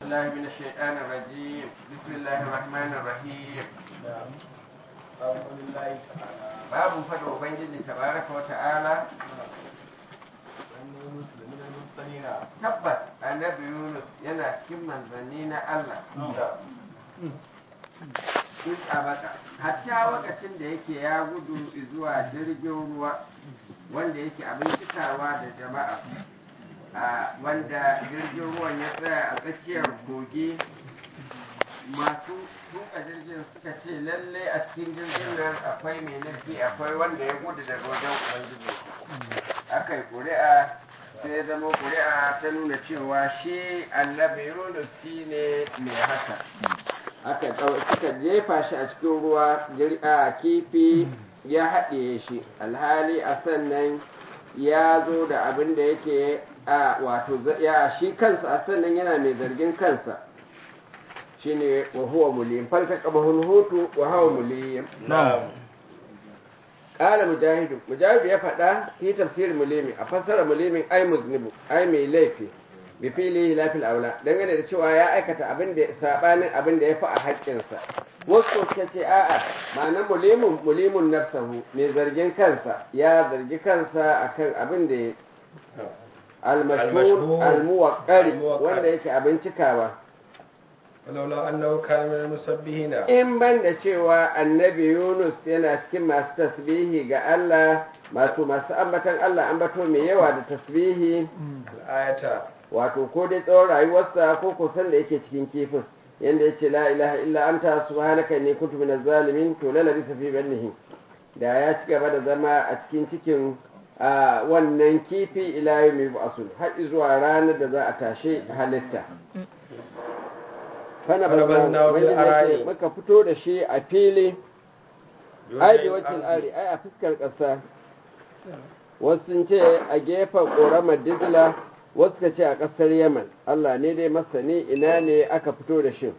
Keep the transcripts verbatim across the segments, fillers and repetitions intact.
الله من الشيطان الرجيم بسم الله الرحمن الرحيم باب فضل ubangiji tabaraka wa ta'ala tabbas annabi Yunus yana cikin manzanni na Allah in abaka hatta lokacin da yake ya gudu zuwa jirgin ruwa wanda yake abin cikawa da jama'a wanda jirgin ruwan ya tsaya a tsakiyar kogi masu tuka jirgin suka ce lalle a cikin jirgin nan akwai mai laifi akwai wanda ya gudu daga wajen ubangiji aka yi ƙuri'a sai zama ƙuri'a ta nuna cewa shi annabi Yunus shi ne mai haka aka suka jefa shi a cikin ruwa a kifi ya haɗe shi alhali a sannan ya zo da abin da yake a wato ya shi kansa a sannan yana mai zargin kansa shine wa huwa mulim falta qabahul hutu wa huwa mulim na'am qala mujahid mujahid ya faɗa fi tafsir mulimi a fassara mulimin ay muznibu ay mai laifi bi fili lafil aula dangane da cewa ya aikata abin da sabanin abin da ya fi a haƙƙinsa wasu suka ce a'a ma'anar mulimun mulimun nafsahu mai zargin kansa ya zargi kansa akan abin da ya al-mashhur al-muwaqqari wanda yake abin cikawa walaula annahu kana min musabbihina in ban da cewa annabi Yunus yana cikin masu tasbihi ga Allah masu masu ambatan Allah ambato mai yawa da tasbihi ayata wato ko dai tsawon rayuwarsa ko kusan da yake cikin kifin yanda yace la ilaha illa anta subhanaka inni kuntu minaz zalimin to la labisa fi bannihi da ya ci gaba da zama a cikin cikin wannan kifi ila yawmi ba'sul har zuwa ranar da za a tashe halitta fana bazna wani muka fito da shi a fili ai da wakil ari ai a fuskar ƙasa wasu sun ce a gefen ƙoramar dizla wasu ka ce a ƙasar yaman Allah ne dai masani ina ne aka fito da shi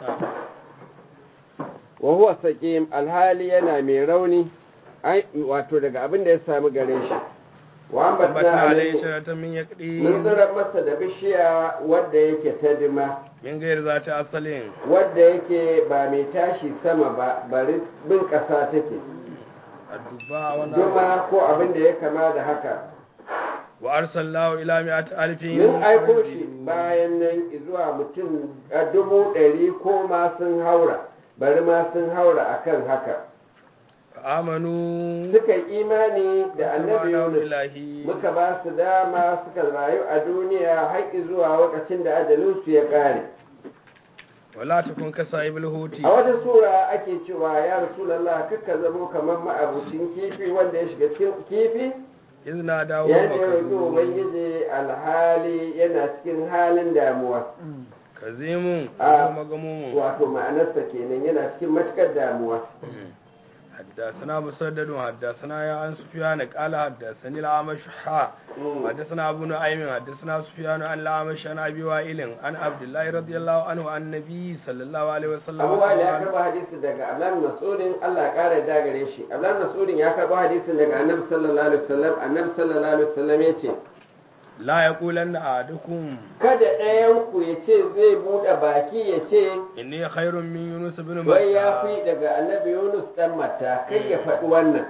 wa huwa saqim alhali yana mai rauni wato daga abin da ya samu gare shi wa ambatna alayhi sharatan min yaqdi mun zura masa da bishiya wadda yake ta dima min gair zati asalin wadda yake ba mai tashi sama ba bari bin ƙasa take adduba wa duma ko abin da ya kama da haka wa arsalnahu ila mi'ati alfin mun aiko shi bayan nan zuwa mutum dubu ɗari ko ma sun haura bari ma sun haura akan haka amanu suka yi imani da annabi Yunus muka ba su dama suka rayu a duniya har zuwa lokacin da ajalinsu ya ƙare wala takun ka sahibul huti a wata sura ake cewa ya rasulullah kakka zamo kamar ma'abucin kifi wanda ya shiga cikin kifi izna dawo ya ne roƙi ubangiji alhali yana cikin halin damuwa kazimun a magamumun wato ma'anarsa kenan yana cikin matukar damuwa حدثنا مسدد حدثنا يا عن سفيان قال حدثني الأعمش حا حدثنا أبو نعيم حدثنا سفيان عن الأعمش عن أبي وائل عن عبد الله رضي الله عنه عن النبي صلى الله عليه وسلم Abu Wa'il ya karɓo hadisin daga Abdullah Mas'udin Allah ya ƙara da gare shi Abdullah Mas'udin ya karɓo hadisin daga Annabi sallallahu alaihi wasallam Annabi sallallahu alaihi wasallam ya ce la yaqulanna ahadukum kada ɗayan ku ya ce zai buɗe baki ya ce inni khairun min Yunus ibn Matta wai ya fi daga Annabi Yunus dan Matta kai ya faɗi wannan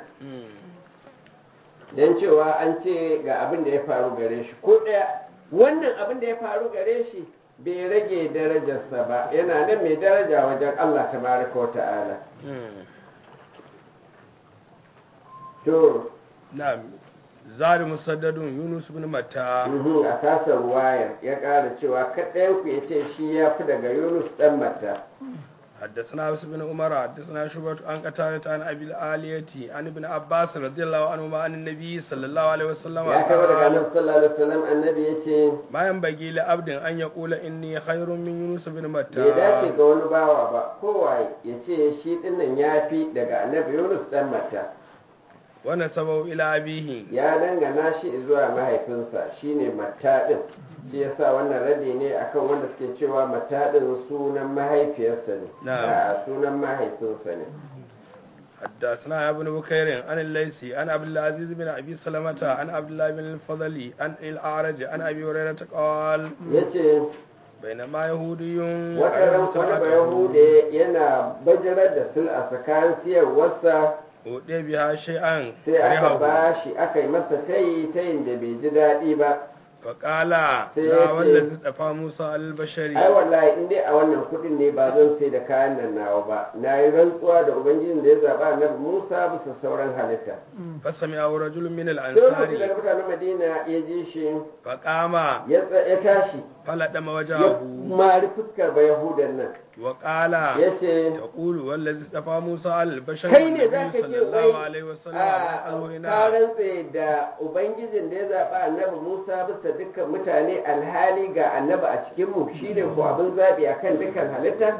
dan cewa an ce ga abin da ya faru gare shi ko ɗaya wannan abin da ya faru gare shi bai rage darajarsa ba yana nan mai daraja wajen Allah tabaraka wa ta'ala to na'am zari musaddadun Yunus ibn Matta a tasar wayar ya ƙara cewa kaɗayan ku ya ce shi ya fi daga Yunus ɗan Matta حدثنا أبس بن عمر حدثنا شعبة عن قتادة عن أبي العالية عن ابن عباس رضي الله عنهما عن النبي صلى الله عليه وسلم ya kai daga Annabi sallallahu alaihi wasallam annabi yace ما ينبغي لعبد أن يقول إني خير من يونس بن متى bai dace ga wani bawa ba kowaye ya ce shi dinnan ya fi daga Annabi Yunus ɗan Matta ونسبه إلى أبيه ya dangana shi zuwa mahaifinsa shine Matta din shi yasa wannan radi ne akan wanda suke cewa Matta din sunan mahaifiyarsa ne a sunan mahaifinsa ne حدثنا ابن بكير عن الليثي عن عبد العزيز بن ابي سلمة عن عبد الله بن الفضل عن الاعرج عن ابي هريرة قال yace bainama yahudiyyun wata ran wani ba yahude yana bajirar da sul a tsakanin siyarwarsa uɗe biya shay'an sai aka karihahu ba shi aka yi masa tayi tayin da bai ji daɗi ba faƙala Sai la ya ce, wallazi dafa musa albashari ai wallahi in dai a wannan kuɗin ne ba zan sai da kayan nan nawa ba na yi rantsuwa da ubangijin da ya zaɓa annabi musa bisa sauran halitta fasami a rajulun min sai wani mutum al-ansari daga mutanen madina ya ji shi faqama ya tsa- ya tashi faladama ya wajahu mari fuskar ba yahudan nan wa qala ya ce taqulu wallazi dafa musa albashari kai ne za ka ce wai sallallahu alaihi wasallam a azurina ka rantse da ubangijin da ya zaɓa annabi musa bisa dukkan mutane alhali ga annabi a cikinmu shi ne ko abin zaɓi a kan dukkan halitta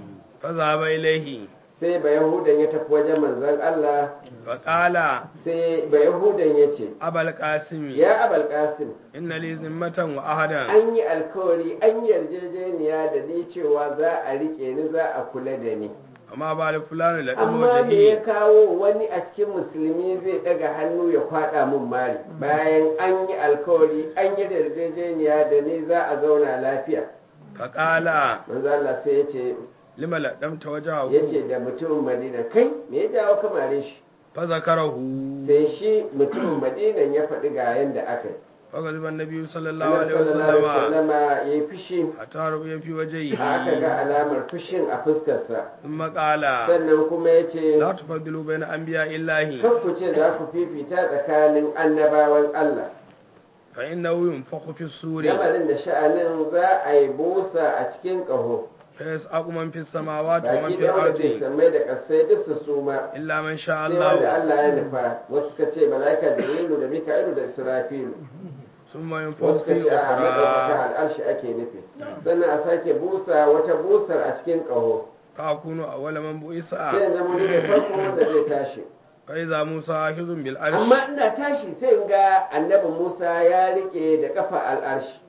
fa zaba ilaihi sai ba yahudan ya tafi wajen manzon allah wa qala sai ba yahudan ya ce abal qasim ya abal qasim inna li zimmatan wa ahadan an yi alkawari an yi yarjejeniya da ni cewa za a riƙe ni za a kula da ni amma ba da fulani la amma me ya kawo wani a cikin musulmi zai daga hannu ya kwada mun mari bayan an yi alkawari an yi yarjejeniya da ni za a zauna lafiya fa qala manzo Allah sai ya ce lima ladamta wajahu ya ce da mutumin Madina kai me ya jawo kamare shi fa zakarahu sai shi mutumin Madinan ya faɗi ga yanda aka yi fa gaziban nabiyyu sallallahu Allah alaihi sallallahu alaihi wasallam wasallama ya yi fushi hatta rubiya fi wajhihi aka ga alamar fushin a fuskarsa thumma qala sannan kuma ya ce la tufaddilu bayna anbiya illahi kan ku ce za ku fifita tsakanin annabawan Allah fa innahu yunfakhu fi suri lamarin da sha'anin za a yi busa a cikin ƙaho fa yas'aqu man fi samawati wa man baki fi da wanda ke ardi sammai da ƙasai duk su suma illa man sha sai wanda Allah Allah ya nufa wasu ka ce mala'ika da yilu da mika'ilu da israfilu thumma wasu yunfakhu ka fi ce a maɗaukaka ukhra al'arshi ake nufi sannan a sake busa wata busar a cikin ƙaho fa akunu awwala man bu'isa sai zama ni ne farko wanda zai tashi fa idza musa hizun bil arsh amma ina tashi sai in ga annabi Musa ya rike da kafa al'arshi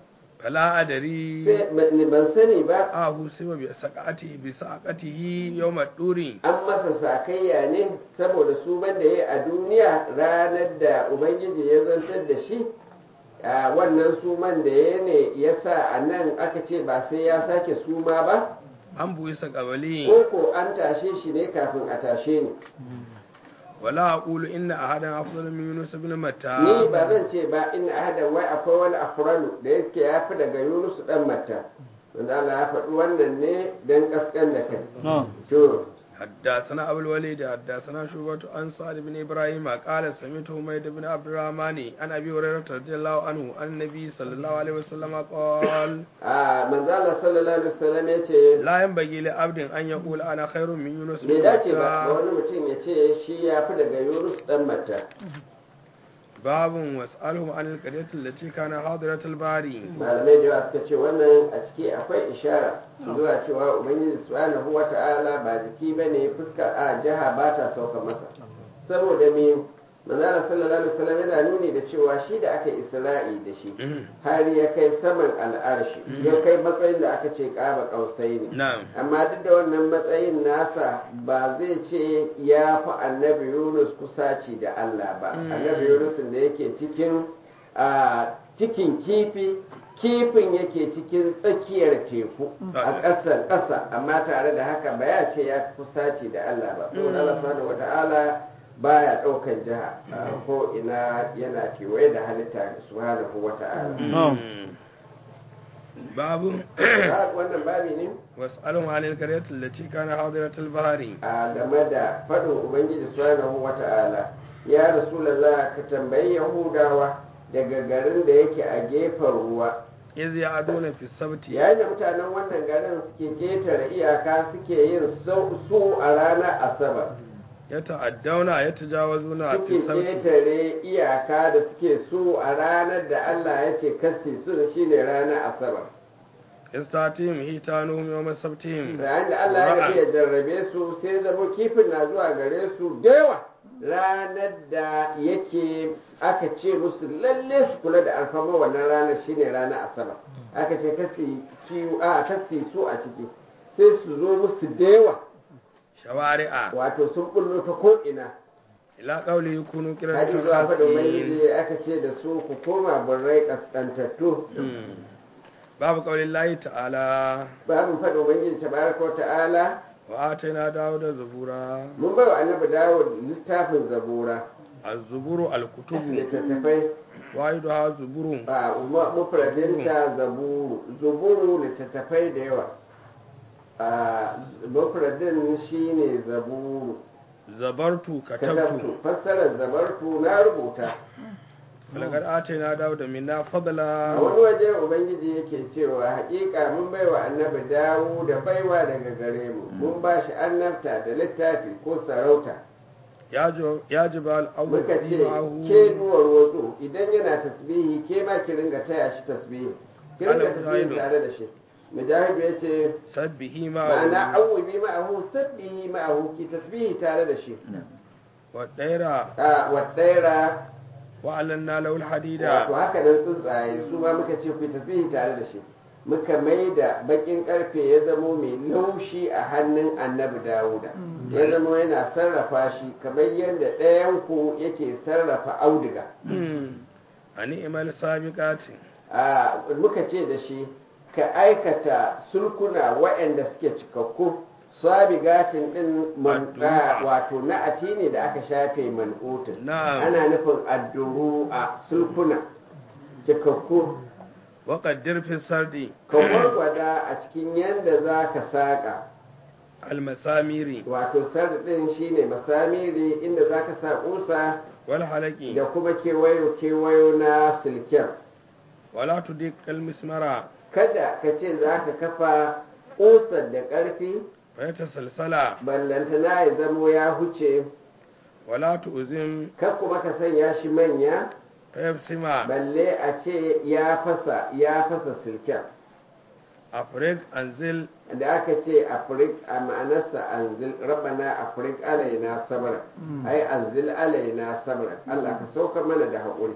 fala adari sai ban sani ba ahu sima bi saqati bi saqatihi yawm ad-duri an masa sakayya ne saboda su banda ya a duniya ranar da ubangiji ya zantar da shi a wannan suman da ya ne ya sa a nan aka ce ba sai ya sake suma ba an bu'isa qabali ko ko an tashe shi ne kafin a tashe ni wala aqulu inna ahadan afdalu min yunus ibn matta ni ba zan ce ba in ahadan wai akwai wani afralu da yake ya fi daga yunus dan matta wanda Allah ya faɗi wannan ne dan kaskan da kai to حدثنا أبو الوليد حدثنا شعبة عن سعد بن إبراهيم قال سمعت حميد بن عبد الرحمن عن أبي هريرة رضي الله عنه عن النبي صلى الله عليه وسلم قال a manzo Allah sallallahu alaihi wasallam yace لا ينبغي لعبد أن يقول أنا خير من يونس bai بن dace ba ga متى wani mutum ya ce shi ya fi daga yunus dan matta باب واسألهم عن القرية التي كان حاضرة الباري malamai da yawa suka ce wannan a ciki akwai ishara zuwa cewa ubangiji subhanahu wata'ala ba jiki bane fuskar a jiha ba ta sauka masa saboda me manzala sallallahu alaihi wasallam yana nuni da cewa shi da aka isra'i da shi har ya kai saman al'arshi ya kai matsayin da aka ce kaba kausai ne نعم amma duk da wannan matsayin nasa ba zai ce ya fi annabi yunus kusaci da allah ba annabi yunus da yake cikin a cikin kifi kifin yake cikin tsakiyar teku a ƙasar ƙasa amma tare da haka ba ya ce ya fi kusaci da allah ba saboda allah subhanahu wata'ala baya ɗaukan jiha ko ina yana kewaye da halitta subhanahu wata'ala باب wannan babi ne واسألهم عن القرية التي كان حاضرة الباري a game da faɗin ubangiji subhanahu wata'ala ya rasulullah ka tambayi yahudawa daga garin da yake a gefen ruwa إذ يعدون في السبت yayin da mutanen wannan garin suke ketare iyaka suke yin su a ranar asabar يتعدون يتجاوزون في suke السبت ketare iyaka da suke su a ranar da Allah ya ce kasi su shine ranar asabar يستاتيهم هيتانهم يوم سبتهم ranar da Allah ya nufi ya jarrabe su sai zama kifin na zuwa gare su da yawa ranar da yake aka ce musu lalle su kula da alfama wannan ranar shine ranar asabar aka ce kasi kiwo a kasi su a ciki sai su zo musu da yawa شوارع wato sun bullo ta ko ina إلى قوله يكونوا hadi قردة zuwa faɗin خاسئين ubangiji aka ce da su ku koma burrai kaskantattu babu qaulin lahi ta'ala babu faɗin ubangiji tabaraka wa ta'ala wa atayna dawuda zabura mun bai wa annabi Dawud littafin zabura az-zuburu al-kutubu littattafai wahiduha zuburun a mufradinta zaburu zuburu littattafai da yawa a mufradin shine zaburu zabartu katabtu katabtu fassarar zabartu na rubuta laqad atayna dawuda minna fadla a wani waje ubangiji yake cewa haƙiƙa mun baiwa annabi dawo da baiwa daga gare mu mun ba shi annabta da littafi ko sarauta ya jibal muka ce ma'ahu ke duwar wazo idan yana tasbihi ke ma ki ringa taya shi tasbihi ki ringa Ana tasbihi mujahidu. tare da shi mujahidu ya ce sabbihi ma'ana ma'ahu awubi ma'ahu sabbihi ma'ahu ki tasbihi tare da shi wa daira a wadaira wa alanna lahu wato hadida haka nan tsuntsaye su ma muka ce ku yi tasbihi tare da shi muka mai da bakin karfe ya zamo mai laushi a hannun annabi dawuda ya zamo yana sarrafa shi kamar yadda ɗayan ku yake sarrafa auduga a ni'mal sabiqati a muka ce da shi ka aikata sulkuna waɗanda suke cikakku sabigatin din manqa wato na'ati ne da aka shafe man'utun na'am ana nufin adduru a sulkuna cikakku wa qaddir fi sardi ka gwargwada a cikin yadda za ka saƙa al-masamiri wato sarɗin shine masamiri inda za ka sa ƙusa wal halaqi da kuma kewayo kewayo na silken wala tudik al-mismara kada ka ce za ka kafa ƙusar da ƙarfi wa yatasalsala ballantana ya zamo ya huce wala tu'zim kar kuma ka sanya shi manya fa yabsima balle a ce ya fasa ya fasa silken afrik anzil da aka ce afrik a ma'anarsa anzil rabbana afrik alaina sabra ai anzil alaina sabra Allah ka sauka mana da haƙuri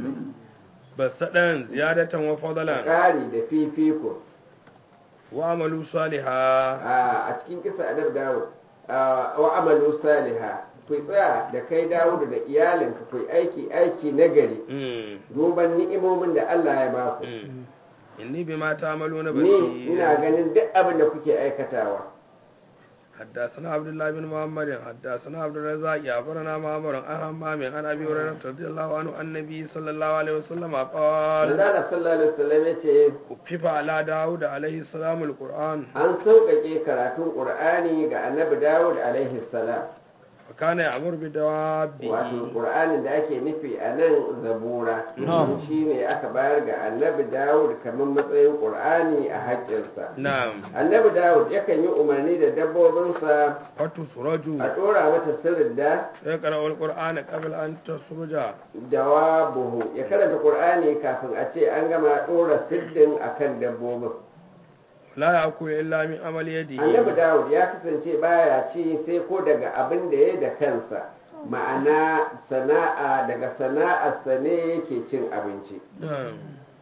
basadan ziyadatan wa fadlan ƙari da fifiko wa amalu salihah a a cikin kisa adab dawud a, wa amalu saliha ku tsaya da kai dawud da iyalinka ku yi aiki aiki nagari mm duban ni'imomin da Allah ya ba ku mm inni bima ta'maluna ni basir ina ganin duk abin da kuke aikatawa حدثنا عبد الله بن محمد حدثنا عبد الرزاق أخبرنا معمر عن همام عن أبي هريرة رضي الله عنه عن النبي صلى الله عليه وسلم قال Manzala sallallahu alaihi wasallam ya ce كفف على داود عليه السلام القرآن an sauƙaƙe karatun ƙur'ani ga annabi dawud alaihi salam وكان يأمر بدوابه wato ƙur'anin da ake nufi a nan zabura shi ne aka bayar ga annabi dawud kamar matsayin ƙur'ani a haƙƙinsa نعم annabi dawud yakan yi umarni da dabbobinsa فتسرج a ɗora mata sirrin da يقرأ القرآن قبل أن تسرج dawabuhu ya karanta ƙur'ani kafin a ce an gama ɗora siddin akan dabbobin لا يأكل إلا من عمل annabi يده dawud ya kasance baya ci sai ko daga abin da ya da kansa ma'ana sana'a daga sana'arsa ne yake cin abinci نعم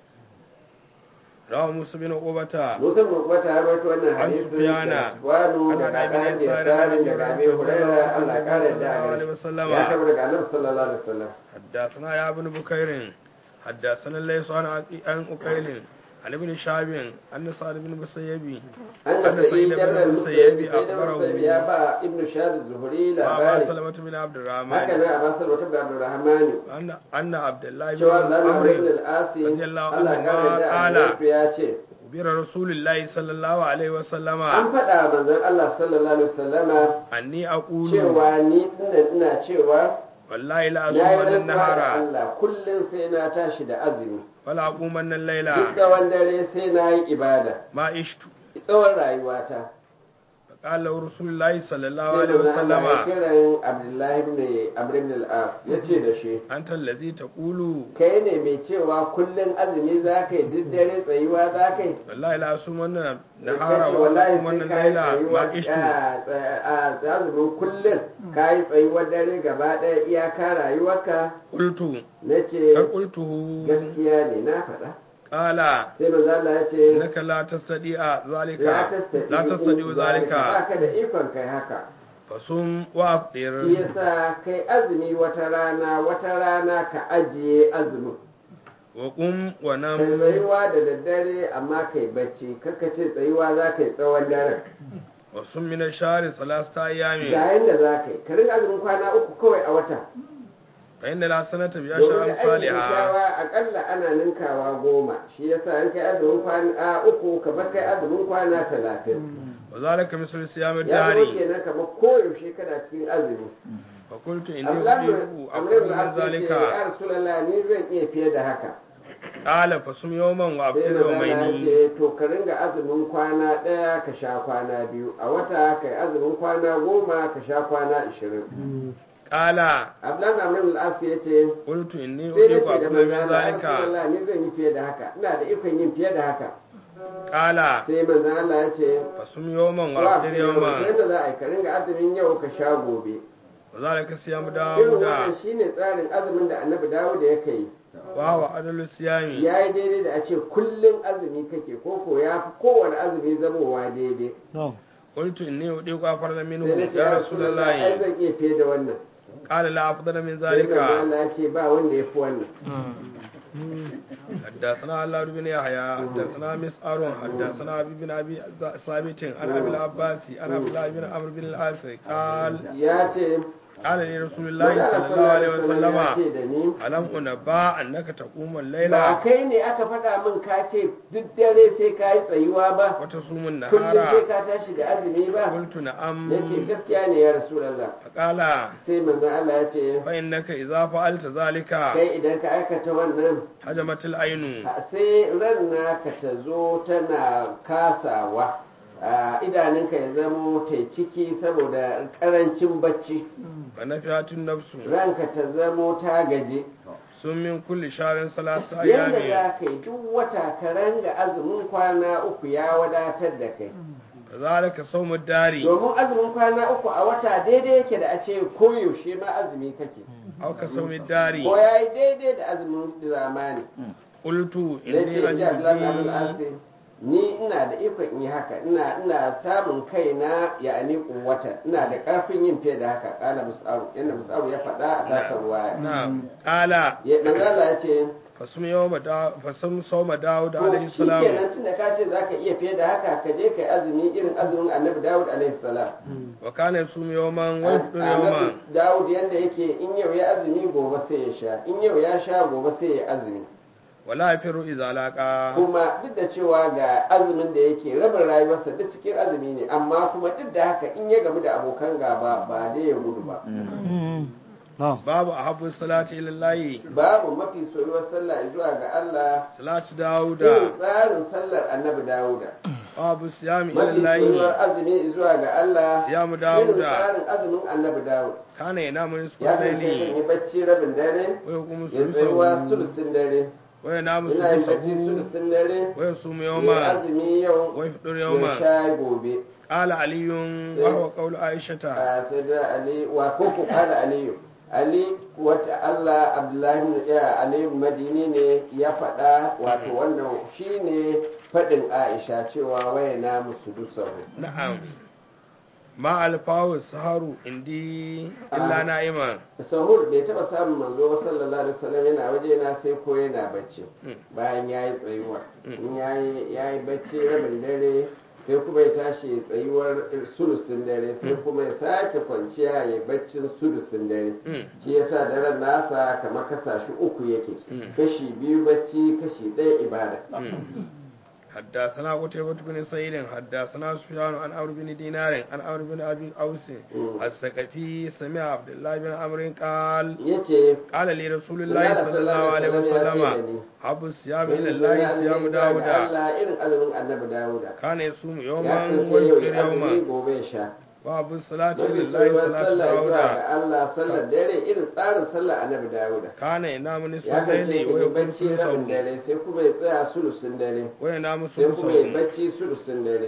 رواه موسى بن عقبة musan wata ya rawaito wannan An hadisin Sufyana. da wani Ana daga da ɗan Ibn Sa'id yasarin daga daga Abi abin huraira Allah Hurairah ƙara da sallallahu gare alaihi wasallam. ya tabbata daga annabi sallallahu alaihi wasallam حدثنا يا ابن بكير حدثنا الليث عن عن أكيل عن ابن شهاب أن سعد بن مسيب an أن da sai سعيد da بن musayyib المسيب sai da musayyib ya أخبره ba ibnu shahab zuhuri وأبا labari سلمة بن عبد haka الرحمن nan a basar wata da abdurrahman أن أن عبد الله بن cewa zamu ibn عمرو al-asi رضي الله Allah عنهما ƙara da قال annabi ya ce أخبر رسول الله صلى الله عليه وسلم an faɗa manzon Allah sallallahu alaihi wasallama أني أقول cewa ni ina ina cewa والله لا na yi أصومن rantsuwa da النهار Allah kullum sai na tashi da azumi ولا أقومن duk الليل tsawon dare sai na yi ibada ما عشت tsawon rayuwata فقال له رسول الله صلى الله sai عليه manzon Allah ya وسلم kiran Abdullahi ibn Amr ibn al-As yace da shi أنت الذي تقول kai ne mai cewa kullum azumi za ka yi duk dare tsayuwa za ka yi wallahi la sumanna kace nahara wa wallahi sumanna sai ka yi laila tsayuwa ma ishtu a azumin kullum ka yi tsayuwar dare gaba ɗaya iyaka rayuwarka qultu na kar ce qultuhu gaskiya ne na faɗa qala sai manzo Allah ya ce innaka la tastadi'a la zalika tastati la tastadi'u zalika baka da ikon kai haka fasum wa afdir shi yasa kai azumi wata rana wata rana ka ajiye azumin wa qum wa kai nam tsayuwa da daddare amma kai bacci kaka ce tsayuwa za ka yi tsawon daren wa sum min ash-shahri thalathata ayyamin ga yanda za ka yi ka rinka azumin kwana uku kawai a wata fa inna la sanata bi domin ashri da aikin salihah kyawa akalla ana ninkawa goma shi yasa an kai azumin kwana uku kamar kai azumin kwana talatin wa zalika mislu siyam ya zama ad-dari kenan kamar koyaushe kana cikin azumi fa qultu inni Abdullahi ujibu Amr ibn aqulu min As ya ce zalika ya Rasulullah ni zan iya fiye da haka qala fa sum yawman wa sai aftir magana ya yawmayni ce to ka ringa azumin kwana ɗaya ka sha kwana biyu a wata ka yi azumin kwana goma ka sha kwana ashirin qala Abdullahi Amr ibn As ya ce qultu inni sai na ujibu ce da aqulu min manzana ya zalika Rasulullah ni zan yi fiye da haka ina da ikon yin fiye da haka qala sai manzan Allah ya ce fa sum yawman wa wa aftir yawman yadda za a yi ka ringa azumin yau ka sha gobe wa zalika siyam irin dawuda wannan shine tsarin azumin da annabi Dawud ya kai wa huwa adalu siyami ya yi daidai da a ce kullum azumi kake ko ko ya fi kowane azumi zamowa daidai qultu inni udiku afdala minhu sai na ce ya ya Rasulullah ai rasulullahi zan iya fiye da wannan qala la afdala min sai manzan zalika Allah ya ce ba wanda ya fi wannan حدثنا علي بن يحيى حدثنا مسعر حدثنا ابي بن ابي ثابت عن ابي العباس عن عبد الله بن عمرو بن العاص قال ya ce قال لي رسول الله manzan صلى الله عليه Allah sallallahu alaihi wasallam ya وسلم ce da ni ألم أنبأ أنك تقوم الليل ba kai ne aka faɗa min ka ce duk dare sai ka yi tsayuwa ba وتصوم kullum sai النهار ka tashi da azumi ba قلت نعم ya ce gaskiya ne ya Rasulallah فقال sai manzan Allah ya ce فإنك إذا فعلت ذلك kai idan ka aikata wannan هجمت العين sai ran naka ta zo tana kasawa a idanunka ya zamo ta ciki saboda karancin bacci فنفعت النفس ranka ta zamo ta gaje sun min kulli sharin salasa yadda ayyami za ka yi duk wata ka ranga azumin kwana uku ya wadatar da kai kazalika sawmu dari domin azumin kwana uku a wata daidai yake da a ce koyaushe ma azumi kake aw ka sawmi dari ko ya yi daidai da azumin zamani qultu na inni ce ji Abdullahi Abdul ajidu Asir ni ina da ikon in yi haka ina ina samun kaina ya ani kuwata ina da karfin yin fiye da haka kala mus'aru yanda mus'aru ya faɗa a tasar waya na'am qala ya manzala ya ce fasum yawma da fasum sawma daud to alayhi shi salam kenan tunda ka ce zaka iya fiye da haka ka je kai azumi irin azumin annabi Dawud alaihi salam wa kana yasum yawman wa yafṭir yawman annabi Dawud yanda yake in yau ya azumi gobe sai ya sha in yau ya sha gobe sai ya azumi wala yafiru idza laqa kuma duk da cewa ga azumin da yake rabin rayuwarsa duk cikin azumi ne amma kuma duk da haka in ya gamu da abokan gaba ba dai ya gudu ba babu ahabbu salati lillahi babu mafi soyuwar sallah zuwa ga Allah salatu irin dauda tsarin sallar annabi Dawuda babu siyami mafi lillahi soyuwar azumi zuwa ga Allah siyamu irin dauda tsarin azumin annabi Dawud kana yanamu ya nisfal kan yi layli bacci rabin dare wa yaqumu ya tsayuwa sulusahu sulusin dare wa yanamu ina yin bacci sulusahu sulusin dare wa yasumu ya yawman azumi yau wa yafṭir ya yawman sha gobe qala aliyun wa huwa qawlu aishata a sai da ali wa ko ku kala aliyu ali wata Allah Abdullahi ya Ali Madini ne ya faɗa wato wannan shine faɗin Aisha cewa waya na musu dusahu na'am ma alfawu saharu indi illa na'iman sahur bai taba samun manzo ba sallallahu alaihi wasallam yana waje na sai ko yana bacci bayan yayi tsayuwa in yayi yayi bacci rabin dare sai kuma ya tashi tsayuwar sulusin dare sai kuma ya sake kwanciya ya baccin sulusin dare shi yasa daren nasa kamar kasashe uku yake kashi biyu bacci kashi ɗaya ibada حدثنا قتيبة بن سعيد حدثنا سفيان عن عمرو بن دينار عن عمرو بن ابي اوس الثقفي سمع عبد الله بن عمرو قال yace قال لي رسول الله صلى الله عليه وسلم حب الصيام الى الله صيام داود Allah irin azumin annabi Dawuda كان يصوم ya يوما kasance yau ويفطر ya azumi يوما gobe ya sha وحب الصلاة mafi لله soyuwar صلاة sallah zuwa داود ga Allah sallar dare irin tsarin sallar annabi Dawuda كان ينام نصف ya kasance الليل ya ويقوم bacci rabin ثلثه dare sai kuma ya tsaya sulusin dare وينام sai kuma ya ثلثه bacci sulusin dare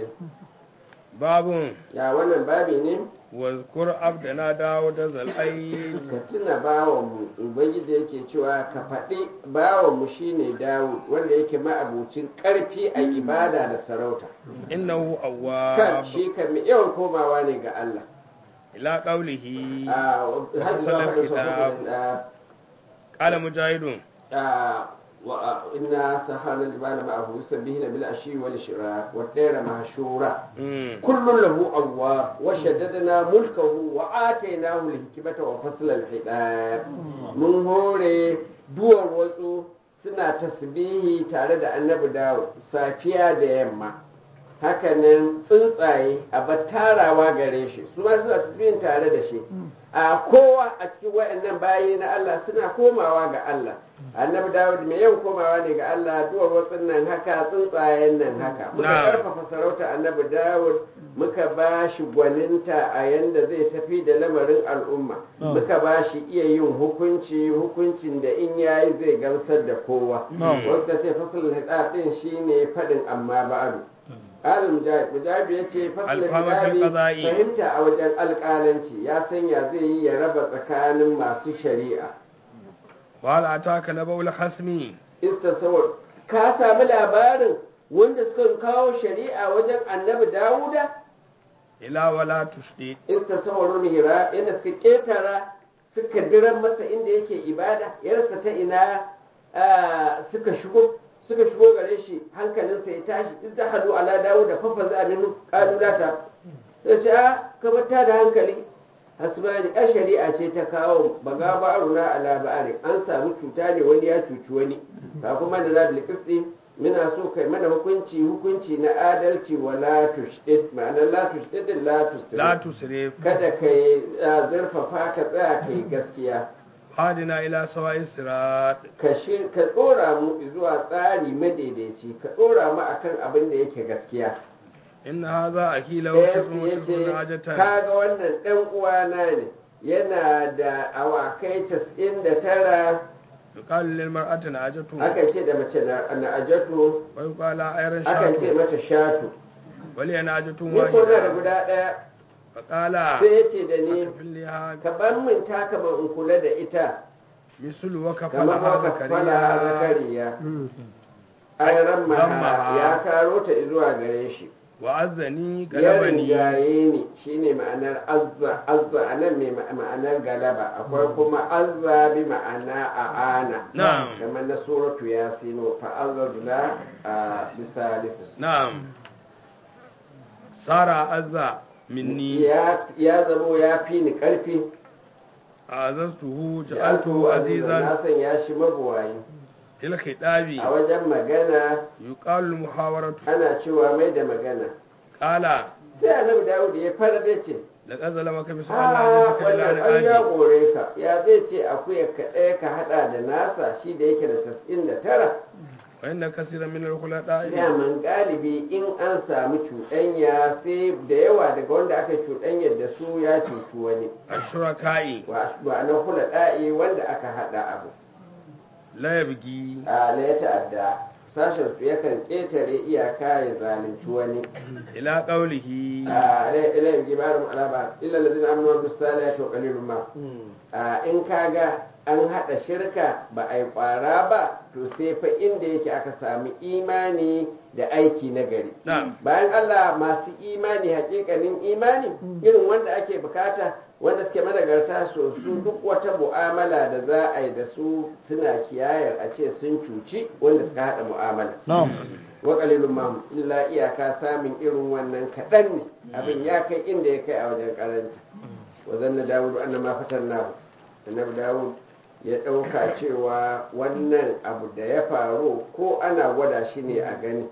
باب ya wannan babi ne واذكر عبدنا داود ذا الأيد ka tuna bawanmu ubangiji yake cewa ka faɗi bawanmu shine Dawud wanda yake ma'abucin ƙarfi a ibada da sarauta إنه kan أواب shi kan mai yawan komawa ne ga Allah إلى قوله a har zuwa faɗin sauƙin قال مجاهد وإنا سخرنا الجبال معه يسبحن بالعشي والإشراق والطير محشورة كل له أواب وشددنا ملكه وآتيناه الحكمة وفصل الخطاب من هوري duwar wasu suna tasbihi tare da annabi dawo safiya da yamma hakanan tsuntsaye a battarawa gare shi su ma suna tasbihin tare da shi a kowa a cikin wayannan bayi na Allah suna komawa ga Allah annabi dawud mai yawan komawa ne ga Allah duwar wasu nan haka tsuntsayen nan haka muka karfafa sarauta annabi dawud muka ba shi gwaninta a yanda zai tafi da lamarin al'umma muka ba shi iya yin hukunci hukuncin da in yayi zai gamsar da kowa wasu ka ce fasul hidab din shine fadin amma ba'adu al mujahid mujahid yace fasul hidab fahimta a wajen alƙalanci ya sanya zai yi ya raba tsakanin masu shari'a wal ataka nabul hasmi istasawar ka sami labarin wanda suka kawo shari'a wajen annabi dawuda ila wala tushdid istasawarun hira inda suka ketara suka diran masa inda yake ibada yarsa ta ina suka shigo suka shigo gare shi hankalinsa ya tashi izdahalu ala dawuda fa faza minhu qalu la ta sai a ka bata da hankali hasbani a shari'a ce ta kawo baga ba'aruna ala ba'ari an samu cuta ne wani ya cuci wani ka kuma da zabil qisti muna so kai mana hukunci hukunci na adalci wa la tushdid ma'ana la tushdid la tusrif la tusrif kada kai zurfafa ka tsaya kai gaskiya hadina ila sawa'i sirat ka shi ka dora mu zuwa tsari madaidaici ka dora mu akan abin da yake gaskiya inna hadha akila wa tasmu hajatan kaga wannan dan uwana ne yana da awakai casa'in da tara yuqalu lil mar'ati najatu aka ce da mace na ajatu wa yuqala ayran shatu aka ce mata shatu wali najatu ni ko da guda daya fa qala sai yace da ni ka ban min taka ban in kula da ita mislu wa kafala zakariya zakariya ayran ma ya karo ta zuwa gare shi wa azzani galabani yayi ne shine ma'anar azza azza anan mai ma'anar galaba akwai kuma azza bi ma'ana aana na'am kamar na suratu yasin fa azzna bisalis na'am sara azza minni ya ya zamo ya fi ni karfi azaztuhu ja'altu azizan na san ya shi mabuwayi il khitabi a wajen magana yuqalu muhawaratu ana cewa mai da magana qala sai annabi Dawud ya fara da ce laqad zalamaka bi ah su'alatika wannan ila an ya ali kore ka ya zai ce akuya ka ɗaya ka hada da nasa shi da yake da casa'in da tara wa inna kaseeran min al-khulata'i daman galibi in an samu cuɗanya sai da yawa daga wanda aka cuɗanya da su ya cutu wani ashuraka'i wa na kula da'i wanda aka hada abu la yabgi a ya ta'adda sashen su yakan ƙetare iyaka ya zalunci wani ila qawlihi a ila yin gibarin alaba illa ladina amanu wa bisalati wa qalilun ma a in kaga an hada shirka ba ai kwara ba to sai fa inda yake aka sami imani da aiki na gari bayan Allah masu imani hakikanin imani irin wanda ake bukata wanda suke managarta so su duk wata mu'amala da za a yi da su suna kiyayar a ce sun cuci wanda suka haɗa mu'amala wa qalilun ma illa iyaka samun irin wannan kaɗan ne abin ya kai inda ya kai a wajen karanta wa zanna dawudu anna ma fatannahu annabi dawud ya ɗauka cewa wannan abu da ya faru ko ana gwada shi ne a gani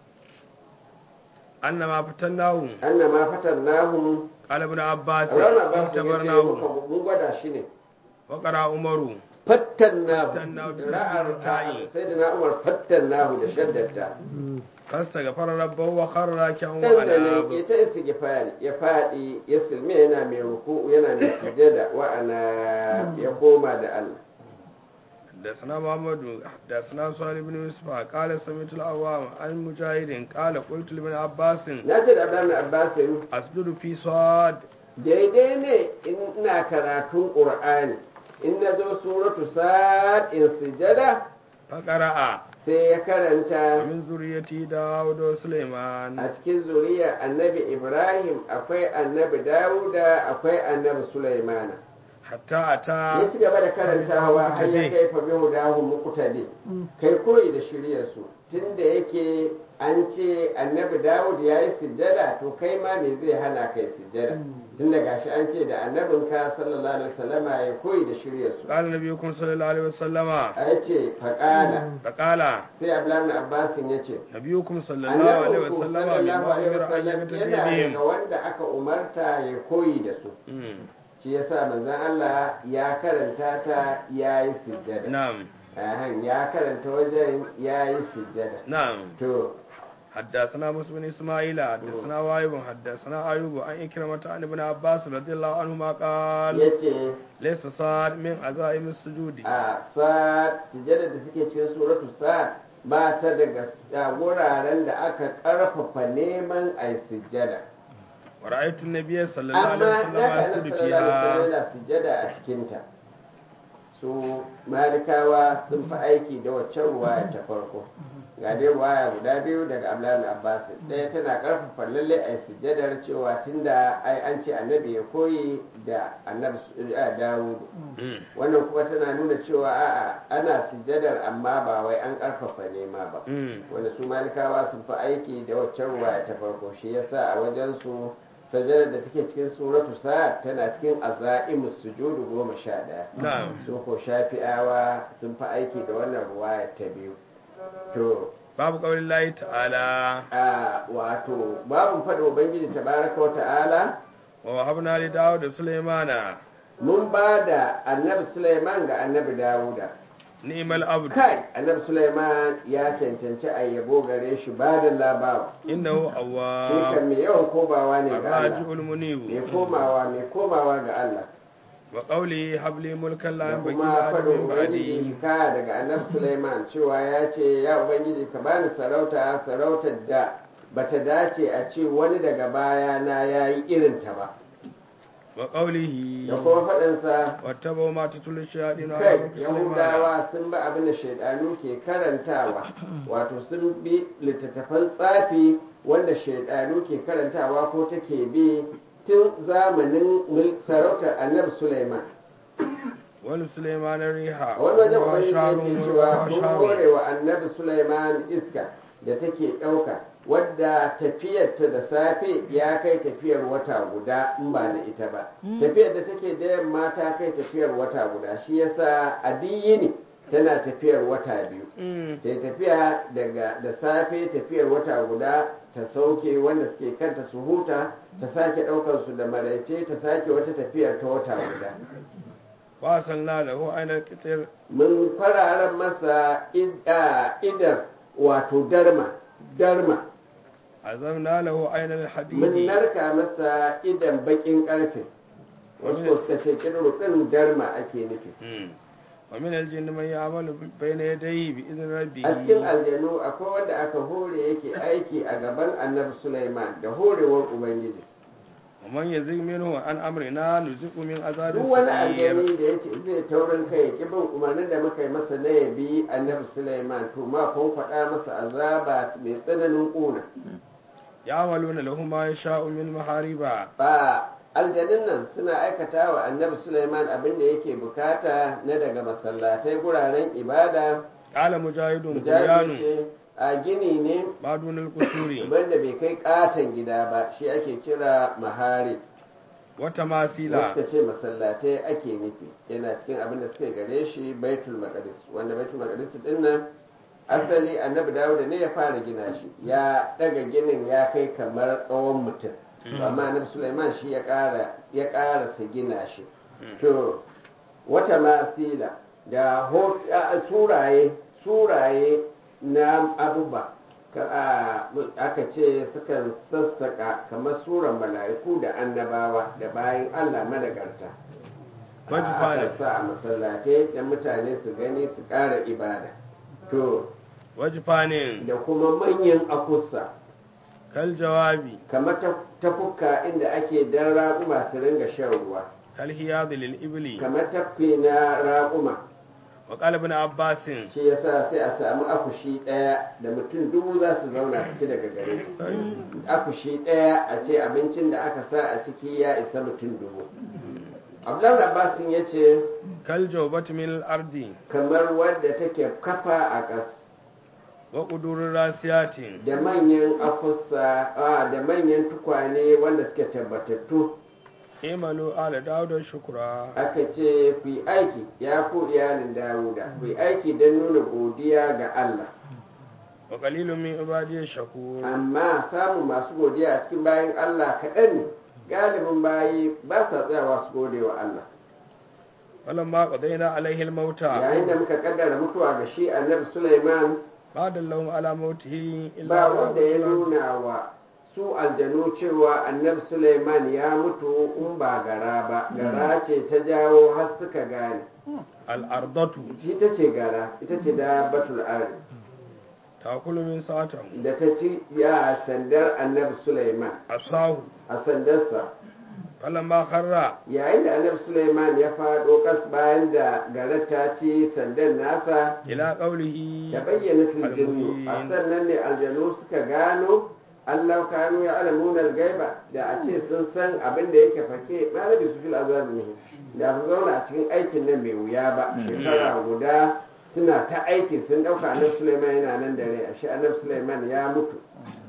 anna ma fatannahu anna ma fatannahu qala ibn abbas Rana ba su tabarnahu yace mun gwada shi ne. wa qara umaru Fattannahu. Fattannahu bi Ra'ar ta'i. sai da na Umar fattannahu da shaddata. fasta gafara rabbahu wa kharra raki'an wa Dan da anab ne ke ta istighfari ya fadi ya silme yana mai ruku'u yana mai sujada wa ana ya koma da Allah. حدثنا محمد حدثنا صالح بن يوسف قال سمعت العوام عن مجاهد قال قلت لابن عباس Na ce da Abdullahi Abbasin اسجد في صاد daidai ne ina karatun Qur'ani in na zo suratu sa'ad in sujada فقرأ sai ya karanta من ذريتي داود وسليمان a cikin zuriyar annabi Ibrahim akwai annabi Dawuda akwai annabi Sulaimana hatta ata ya ci gaba da karantawa har ya kai fa bihu dahu muqtadi kai koyi da shiryar su tunda yake an ce annabi Dawud ya yi sujjada to kai ma me zai hana kai sujjada tunda gashi an ce da annabinka sallallahu alaihi wasallama ya koyi da shiryar su qala nabiyukum sallallahu alaihi wasallama a yace faqala faqala sai Abdullahi Abbas ya ce nabiyukum sallallahu alaihi wasallama mimma umira an yana yabtadihim daga wanda aka umarta ya koyi da su shi yasa manzon Allah ya karanta ta yayi sujjada na'am ahan ya karanta wajen yayi sujjada na'am to حدثنا موسى بن اسماعيل حدثنا وايب حدثنا ايوب عن إكرمة عن ابن عباس رضي الله عنهما قال yace ليس صار من عزائم السجود a sa'ad sujjada da suke cikin suratu sa'ad ba ta daga wuraren da aka karfafa neman ai sujjada ورأيت النبي صلى الله عليه amma وسلم ya يسجد kana sallallahu alaihi فيها wasallam sujjada a cikin ta su malikawa sun fi aiki da waccan ruwaya ta farko ga dai ruwaya guda biyu daga Abdullahi Abbas ɗaya tana karfafa lalle a sujjadar cewa tunda ai an ce annabi ya koyi da annabi Dawud wannan kuma tana nuna cewa a'a ana sujjadar amma ba wai an karfafa nema ba wanda su malikawa sun fi aiki da waccan ruwaya ta farko shi yasa a wajen su sajadar da take cikin suratu sa'ad tana cikin azaimus sujudu goma sha ɗaya su ko shafi'awa sun fi aiki da wannan ruwaya ta biyu to babu kawai layi ta'ala a wato babu faɗa ubangiji tabaraka wa ta'ala wa wahabna li dawud da sulaimana mun ba da annabi Sulaiman ga annabi Dawuda ni'mal abd kai annabi Sulaiman ya cancanci a yabo gare shi ba da labaru innahu shi awwab kan mai yawan komawa ne ga Allah raji'ul munib mai komawa mai komawa ga Allah wa qawli habli mulkan la da yanbaghi kuma li faɗin ahadin ubangiji ba'di hikaya daga annabi Sulaiman cewa ya ce ya ubangiji ka bani sarauta sarautar da bata dace a ce wani daga baya na yayi irin ta ba wa qawlihi da kuma faɗinsa wattaba ma tatul shayatin ala kai mulki sulaimana yahudawa sun ba abin da shaidanu ke karantawa wato sun bi littattafan tsafi wanda shaidanu ke karantawa ko take bi tun zamanin mul- sarautar annabi Sulaiman wani sulaiman riha a wani wajen wa ubangiji sharun yake cewa wa mun sharun hore wa annabi Sulaiman iska da take ɗauka wadda tafiyarta da safe ya kai tafiyar wata guda in ba da ita ba tafiyar da take da yamma ta kai tafiyar wata guda shi yasa a ne tana tafiyar wata biyu Mm. ta tafiya daga da safe tafiyar wata guda ta sauke wanda suke kanta su huta ta sake ɗaukar su da maraice ta sake wata tafiyar ta wata guda wa sanna lahu ainal qitir mun fararen masa idan wato darma darma azamna lahu ainal mun hadidi narka masa idan bakin karfe wasu ko suka ce kirru din darma ake nufi Mm. wa min aljinni man ya'malu bayna yadayhi bi idhni rabbih a cikin aljanu akwai wanda aka hore yake aiki a gaban annabi Sulaiman da horewar ubangiji wa man yazig minhu an amrina nuziqu min azabis duk wani sa'ir aljani da ya ce zai taurin kai ya ƙi bin umarnin da muka yi masa na ya bi annabi Sulaiman to ma kun faɗa masa azaba mai tsananin ƙuna ya'maluna lahu ma yasha'u min mahariba ba aljanin nan suna aikata wa annabi Sulaiman abin da yake bukata na daga masallatai guraren ibada qala mujahidun mujahid buyanu ce a gini ne ma dunal qusuri wanda bai kai katon gida ba shi ake kira mahari wa tamasila wasu ce masallatai ake nufi yana cikin abin da suke gare shi baitul maqdis wanda baitul maqdis din nan asali annabi dawuda ne ya fara gina shi ya daga ginin ya kai kamar tsawon mutum amma annabi sulaiman shi ya ƙara ya ƙarasa gina shi to wata masila da ho- a- suraye suraye na abubuwa ka- a- aka ce sukan sassaka kamar suran mala'iku da annabawa da bayan allah managarta Baji a fara. aka sa a masallatai da mutane su gani su ƙara ibada to wajfanin da kuma manyan akusa kal jawabi kamar ta tafukka inda ake dan raƙuma su ringa shan ruwa kal hiyad lil ibli kamar tafki na raƙuma wa qala ibn abbas shi yasa sai a samu akushi ɗaya da mutum dubu za su zauna su ci daga gare ta akushi ɗaya a ce abincin da aka sa a ciki ya isa mutum dubu Abdullahi Abbasin ya ce kal jawbat min al-ardi kamar wadda take kafa a ƙas wa qudur rasiyatin da manyan afussa a da manyan tukwane wanda suke tabbatattu. imalu ala dawud shukra Aka ce ku yi aiki ya ku iyalin Dawuda, ku yi aiki don nuna godiya ga Allah. wa qalilun min ibadiy shakur Amma samun masu godiya a cikin bayan Allah kaɗan ne, galibin bayi ba sa tsayawa su gode wa Allah. falamma qadayna alaihi al-mauta Yayin da muka kaddara mutuwa ga shi annabi Sulaiman, ba'da lahum ala mautihi ba wanda ya nuna wa su aljanu cewa annabi Sulaiman ya mutu in ba gara ba, gara ce ta jawo har suka gane. al-ardatu Shi ta ce gara, ita ce da batul ari takulu min sa'atan da ta ci ya sandar annabi Sulaiman asahu a sandarsa. falamma kharra Yayin da annabi Sulaiman ya faɗo kas bayan da garar ta ci sandan nasa, ila qawlihi ta bayyana tuljinnu a sannan ne aljanu suka gano Allah kanu ya alamuna gaiba da a ce sun san abin da yake fake ma da su fil azab ne da su zauna a cikin aikin nan mai wuya ba shekara guda suna ta aiki sun dauka annabi Sulaiman yana nan da rai ashe annabi Sulaiman ya mutu.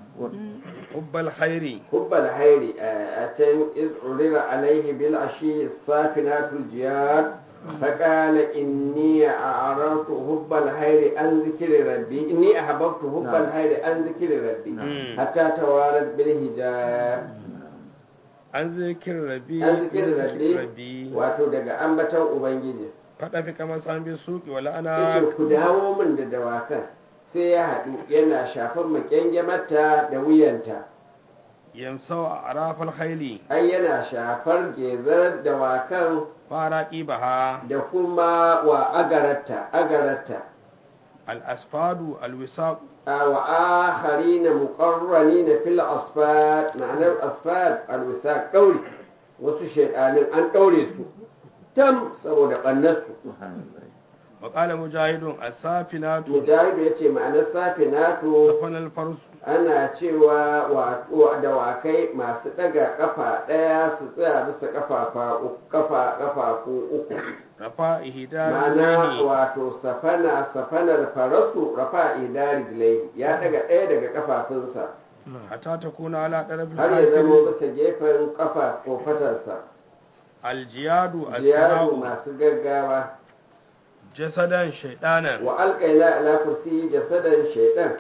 hubbal khairi hubbal hairi a can iz urira alaihi bil ashi safinatul jiyad فقال إني أعرضت حب الخير عن ذكر ربي إني أحببت حب الخير عن ذكر ربي حتى توارد بالحجاب an zikir rabi an zikir rabbi wato daga ambaton ubangiji fada fi kamar san bi suki wala yace ana ku dawo min da dawakan sai ya haɗu yana shafan makenge mata da wuyanta yamsau a arafal khayli ai yana shafar gezar dawakan fara qibaha da kuma wa agarata agarata al asfadu al wisaq wa akharina muqarranina fil asfad ma'anar asfad al wisaq dauri wasu shaydanin an daure su tam saboda bannasu. wa qala mujahidun as-safinatu Mujahidu yace ma'anar safinatu safanal farsu ana cewa wa dawakai masu daga kafa daya su tsaya bisa kafafa uku kafa kafafu uku rafa ihdari ma'ana wato safana safanar farasu rafa idari jilai ya daga daya daga kafafunsa hatta takuna ala darafil har ya zama akhir bisa gefen kafa ko fatarsa. al jiyadu Ziyaru as masu gaggawa jasadan shaydanan wa alƙaina ala kursi jasadan shaidan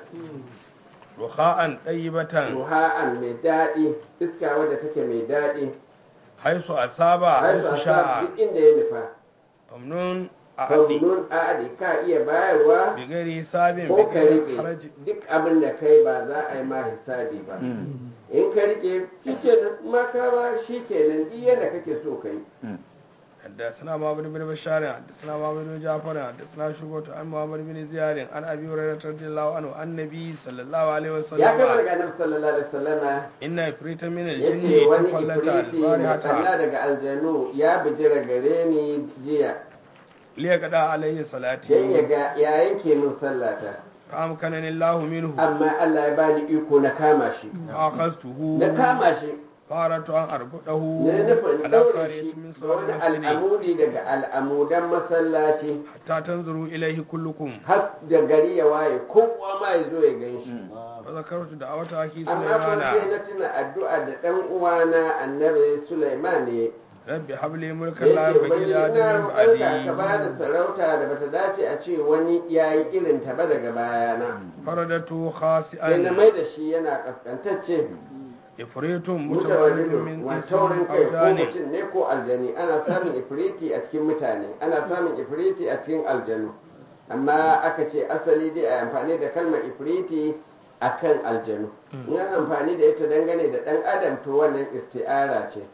ruha'an tayyibatan ruha'an mai daɗi iska wadda take mai daɗi haisu asaba har haisu sa sha'a duk inda ya nufa amnun a'adi fabulun a'adi ka iya bayarwa bi gari sabin ko bi ka gari rike haraji duk abin da kai ba za a yi ma hisabi ba in ka rike shi kenan maka ba shi kenan duk yadda kake so ka yi. حدثنا محمد بن بشار حدثنا محمد بن جعفر حدثنا شعبة عن محمد بن زياد عن ابي هريره رضي الله عنه عن النبي صلى الله عليه وسلم ya kai daga annabi sallallahu alaihi wasallama ان افريت من yace الجن wani تفلت ifriti mai البارحه kalla daga aljanu ya bijira gare ni jiya ليقضى عليه dan ya صلاتي ga ya yanke min sallata فامكنني الله منه amma Allah ya bani iko na kama shi فاخذته na kama shi فارت ان اربطه na nufin على daure ساريه shi من ga سوار wani المسجد al'amudi daga al'amudan masallaci حتى تنظروا اليه كلكم har da gari ya waye kowa ma ya zo ya gan shi. فذكرت دعوة اخي Amma kuma sai سليمان na tuna addu'a da ɗan uwana annabi Sulaiman ne رب هب لي ملكا da لا yake ينبغي ubangiji لأحد ina من roƙonka ka بعدي ba da sarauta da bata dace a ce wani ya yi irin ta ba daga bayana. فردته Sai na خاسئا mai da shi yana kaskantacce إفريت متولد mutawallidu من wa إنس taurin kai أو ko جان mutum ne ko aljani ana samun ifriti a cikin mutane ana samun ifriti a cikin aljanu amma aka ce asali dai a amfani da kalmar ifriti a kan aljanu in an amfani da ita dangane da ɗan adam to wannan isti'ara ce.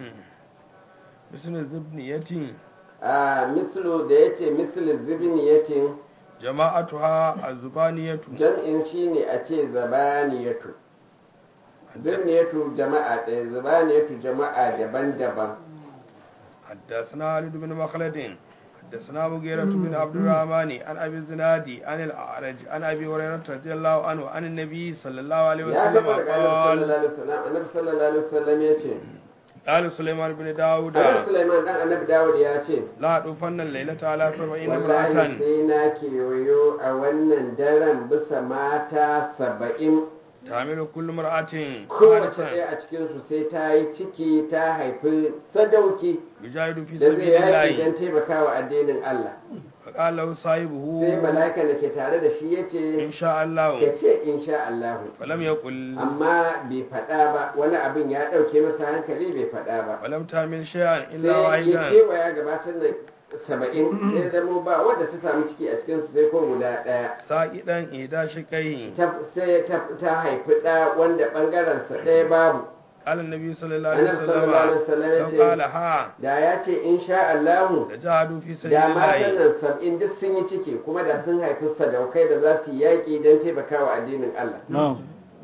مثل زبنية a mislu da ya ce mislu zibniyatin جماعتها الزبانية jam'in shine a ce zabaniyatu zibniyatu jama'a ɗaya zabaniyatu jama'a daban-daban. حدثنا خالد بن مخلد حدثنا مغيرة بن عبد الرحمن عن أبي الزنادي عن الأعرج عن أبي هريرة رضي الله عنه عن النبي صلى الله عليه ya وسلم gaba daga annabi قال sallallahu alaihi wasallam annabi sallallahu alaihi wasallam ya ce قال سليمان بن داود Annabi Sulaiman dan Annabi Dawud ya ce لا أطوفن الليلة على سبعين wallahi امرأة sai na kewayo a wannan daren bisa mata saba'in تعمل كل امرأة kowace حارسا ɗaya a cikinsu sai ta yi ciki ta haifi sadauki يجاهد في da zai سبيل yaƙi الله don taimakawa addinin Allah فقال له sai صاحبه mala'ika da ke tare da shi ya ce إن شاء ka الله ce insha Allahu ولم يقل amma bai faɗa ba wani abin ya ɗauke masa hankali bai faɗa ba ولم تعمل شيئا إلا sai ya واحدا kewaya gabatar da saba'in ya zamo ba wadda ta samu ciki a cikinsu sai ko guda ɗaya ساقطا إحدى شقيه ta- sai ta ta haifi ɗa wanda ɓangarensa ɗaya babu قال النبي صلى الله عليه annabi sallallahu alaihi وسلم wasallam ya لو ce قال ها da ya ce insha Allahu لجاهدوا في سبيل da matan الله nan sab'in duk sun yi ciki kuma da sun haifi sadaukai da za su yi yaƙi don taimakawa addinin Allah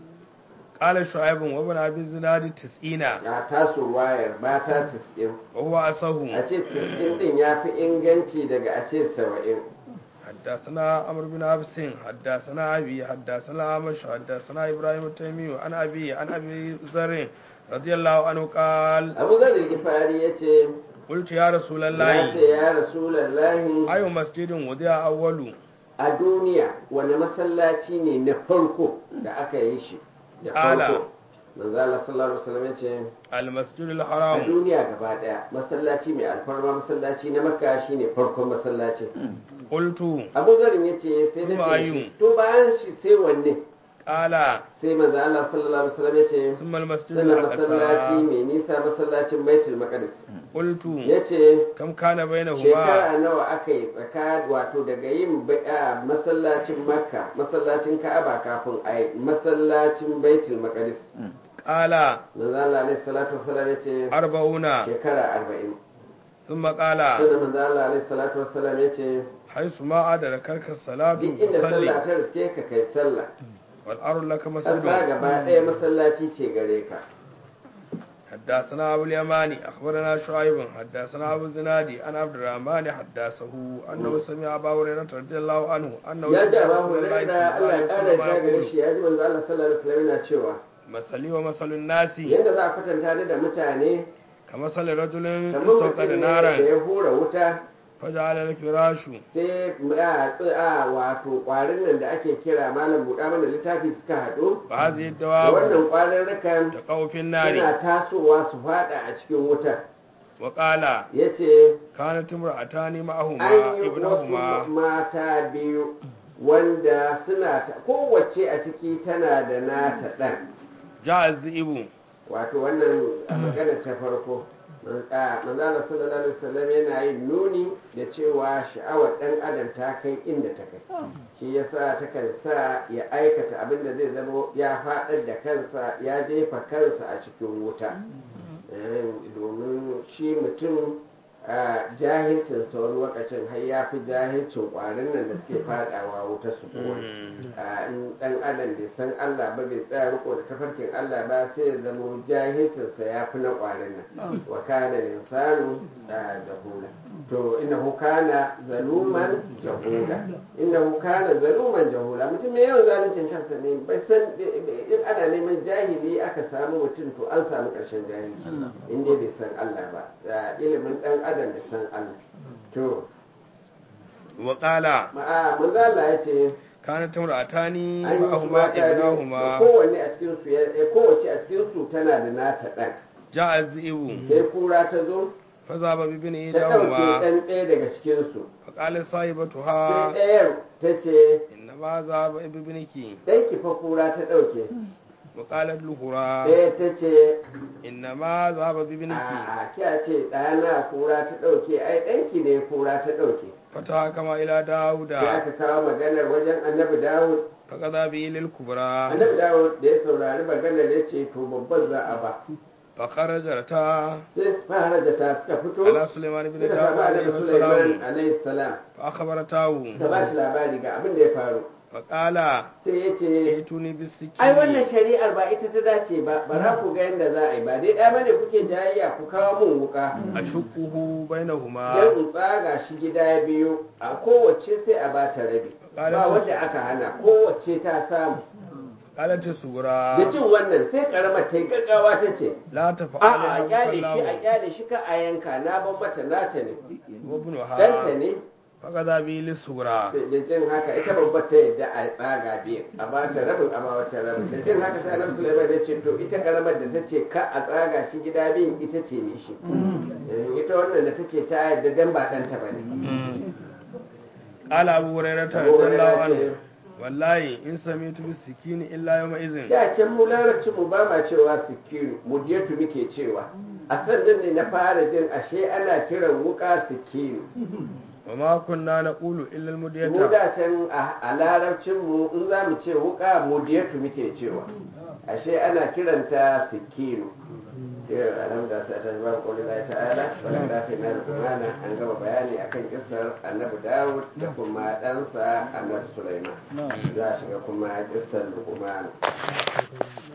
قال شعيب وابن أبي الزناد تسعين a taso wayar mata tis'in وهو a أصه ce tis'in din ya fi inganci daga a ce saba'in حدثنا عمرو بن عبس حدثنا أبي حدثنا عمش حدثنا إبراهيم التيمي عن أبي عن أبي ذر رضي الله عنه قال abu zar gifari ya ce قلت يا رسول ya الله ce ya rasulallahi أي مسجد وضع أول a duniya wani masallaci ne na farko da aka yi shi da Ala. farko manzo Allah sallallahu alaihi wasallam ya ce المسجد a الحرام duniya gaba daya masallaci mai alfarma masallaci na makka shine farkon masallaci قلت abu zarin ya ce sai na Kuma ce ayu. shi, to bayan shi sai wanne قال sai manzo Allah sallallahu alaihi wasallam ya ce ثم المسجد sannan masallaci الأقصى mai nisa masallacin baitul maqdis قلت ya ce كم كان بينهما shekara nawa aka yi tsaka wato daga yin ba- a masallacin makka masallacin ka'aba kafin a yi masallacin baitul maqdis قال manzo Allah alaihi salatu wasallam ya ce أربعون shekara arba'in ثم قال sannan manzo Allah alaihi salatu wasallam ya ce حيث ما أدركك الصلاة duk inda sallah فصلي ta riske ka kai sallah والأرض لك ƙasa مسجد gaba ɗaya masallaci ce gare ka حدثنا أبو اليماني أخبرنا شعيب حدثنا أبو الزنادي عن عبد الرحمن حدثه أنه سمع أبا هريرة رضي الله عنه أنه ya ji سمع abu رسول الله hurairah صلى الله da عليه Allah ya ƙara وسلم ta gare يقول shi ya ji manzo Allah sallallahu alaihi wasallam yana cewa مثلي ومثل الناس yadda za a kwatanta ni da mutane كمثل رجل kamar mutum استوقد ne da نارا ya hura wuta فجعل الفراش sai a a wato kwarin nan da ake kira malam buɗa mana littafi suka haɗu وهذه da الدواب wannan kwarurrukan تقع في النار suna tasowa su fada a cikin wutar وقال ya ce كانت امرأتان معهما an yi ابنهما wasu mata biyu wanda suna ta kowace a ciki tana da nata ɗan جاء الذئب wato wannan a magana ta farko manzala sallallahu alaihi wasallam yana yin nuni da cewa sha'awar ɗan adam ta kai inda ta kai shi yasa takan sa ya aikata abin da zai zama ya faɗar da kansa ya jefa kansa a cikin wuta Eh, domin shi mutum a jahilcin wani lokacin har ya fi jahilcin ƙwarin nan da suke faɗawa wuta su kowa in ɗan adam bai san Allah ba bai tsaya riko da tafarkin Allah ba sai ya zama jahilcinsa ya fi na ƙwarin nan wa kana insanu jahula to innahu kana zaluman jahula innahu kana zaluman jahula mutum mai yawan zaluncin kansa ne bai san in ana neman jahili aka samu mutum to an samu ƙarshen jahilci in dai bai san Allah ba ilimin ɗan adam bai san Allah to وقال ma'a manzo Allah ya ce كانت امرأتان an yi wasu معهما mata biyu da ابنهما kowanne a cikin su ya- eh, kowace a cikin su tana da nata ɗan جاء الذئب sai kura ta zo فذهب بابن ta ɗauke إحداهما ɗan ɗaya daga cikin su فقال sai صاحبتها ɗayar ta ce إنما ذهب بابنك ɗan ki fa kura ta ɗauke وقالت الأخرى ɗaya ta ce إنما ذهب بابنك a kya ce ɗana kura ta ɗauke ai ɗanki ne kura ta ɗauke فتحكم إلى داود sai aka kawo maganar wajen annabi dawud فقضى به للكبرى annabi dawud da ya saurari maganar ya ce to babban za a ba فخرجتا sai su fara jata suka fito على سليمان بن suka داود samu عليه annabi Sulaiman السلام alaihi salam فأخبرته ta ba shi labari ga abin da ya faru فقال sai ya ce ائتوني بالسكين ai wannan shari'ar ba ita ta dace ba bara ku ga yadda za a yi ba dai ɗaya bane kuke jayayya ku kawo mun wuka أشقه بينهما dan in tsaga shi gida biyu a kowace sai a bata rabi Ƙarar ba ta- wanda aka hana kowace ta samu qalat sugura da jin wannan sai karamar ta yi gaggawa ta ce la a tafa'al a kyale shi a kyale shi ka a yanka na ban mata nata ne wabnuha danta ne faqada bi lisugura da jin haka ita babbar ta yadda a tsaga biyu a ba ta rabin a ba wata rabin da jin haka sai annabi Sulaiman ya ce to ita karamar da ta ce ka a tsaga shi gida biyun ita ce mai shi Eh, ita wannan da take ta yadda dan ba ɗanta ba ne qala abu hurairah Abu Hurairah radiyallahu anhu ce, wallahi in samitu bis sikini illa yawma izin da can mu larabci mu ba ma cewa sikiru mudiyatu muke cewa a sannan ne na fara jin ashe ana kiran wuka sikiru wa ma kunna naqulu illa al mu mudiyata da can a a larabcin mu in za mu ce wuka mudiyatu muke cewa ashe ana kiranta sikiru yau alhamdulillah sai ta ba ko da ta'ala wala da fi na rumana an gaba bayani akan kissar annabi Dawud da kuma ɗansa annabi Sulaiman za a shiga kuma kissar Luqman